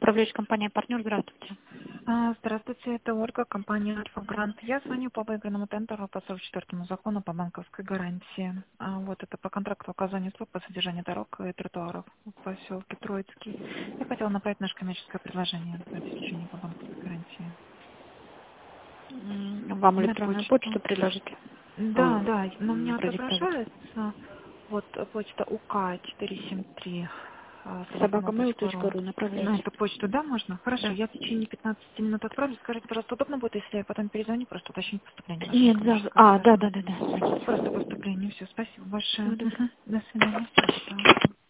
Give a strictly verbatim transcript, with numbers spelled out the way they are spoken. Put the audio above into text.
управляющая компания «Партнер». Здравствуйте. А, Здравствуйте, это Ольга, компания «Альфа Грант». Я звоню по выигранному тендеру по сорок четвёртому закону по банковской гарантии. А, Вот это по контракту оказания услуг по содержанию дорог и тротуаров в поселке Троицкий. Я хотела направить наше коммерческое предложение по обеспечению по банковской гарантии. М, Вам На электронную почту. почту предложить? Да, Ой, да, но у м, меня продиктовать. отображается вот почта УК четыреста семьдесят три собака собакамейл мейл точка точка ру. ру На направляйте. эту почту, да, можно? Хорошо, Да. я в течение пятнадцати минут отправлю. Скажите, пожалуйста, удобно будет, если я потом перезвоню, просто уточнить поступление вашего Нет, да. коммерческого А, да, предложения? да, да, да. Просто поступление, все, спасибо Всего большое. доброго. Мгм. До свидания. Пока.